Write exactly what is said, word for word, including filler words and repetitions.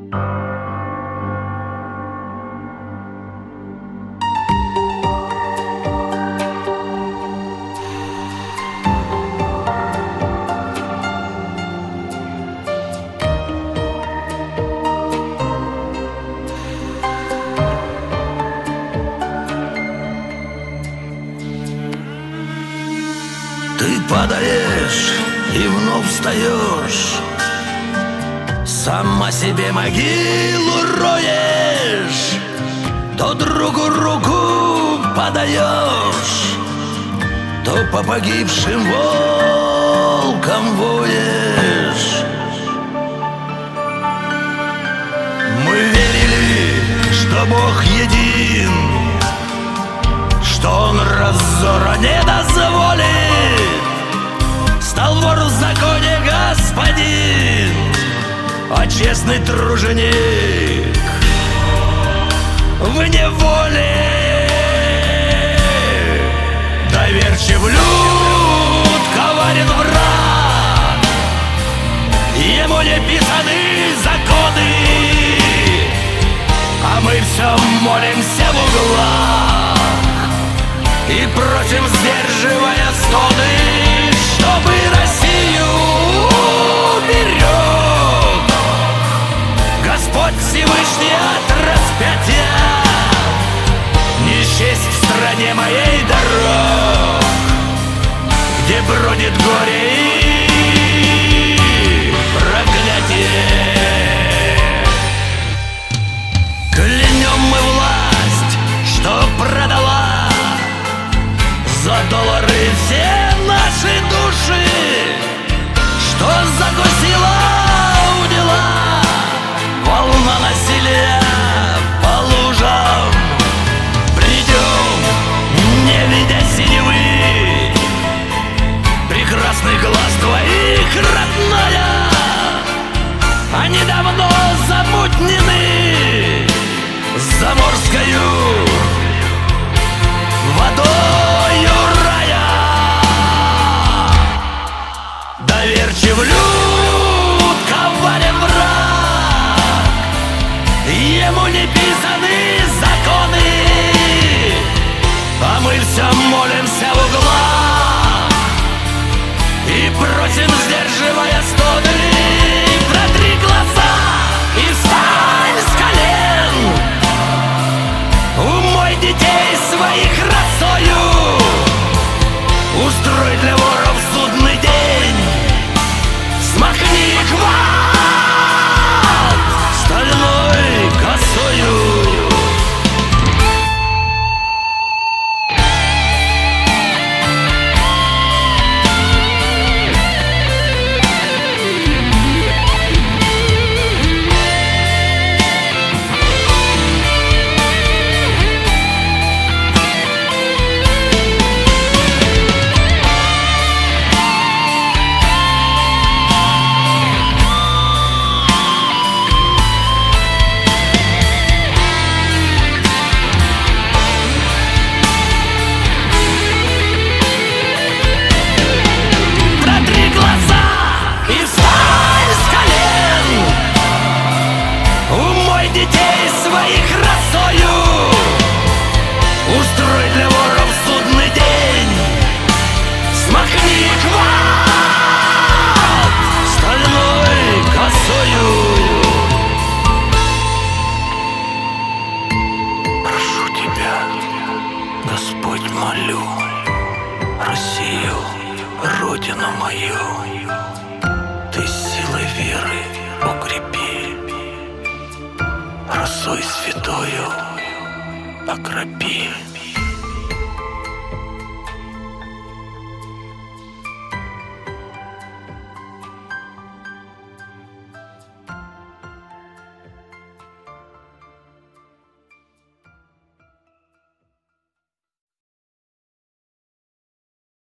Ты падаешь и вновь встаешь, сама себе могилу роешь, то другу руку подаешь, то по погибшим волкам воешь. Мы верили, что Бог един, что Он раззора не дозволит. Стал вор в законе господин, а честный труженик в неволе. Доверчив люд, коварен враг, ему не писаны законы, а мы все молимся в углах и просим, сдерживая стоны, чтобы Россию берег Господь Всевышний от распятия. Не счесть в стране моей дорог, где бродит горе и проклятие. Клянем мы власть, что продала за доллары все наши души, что закусила удила волна насилия по лужам. Придем, не видя синевы, прекрасный глаз твоих, родная, они давно замутнены заморскою водою рая. Доверчив люд, коварен враг, ему не писаны законы, а мы все молимся в углах и просим, сдерживая стоны. Протри глаза и встань с колен, умой детей своих росою, устрой для воров судный день, смахни их в ад стальной косою. Устрой для воров судный день, смахни их в ад стальной косою. Прошу тебя, Господь, молю, Россию, родину мою, ты силой веры укрепи, росой святою окропи.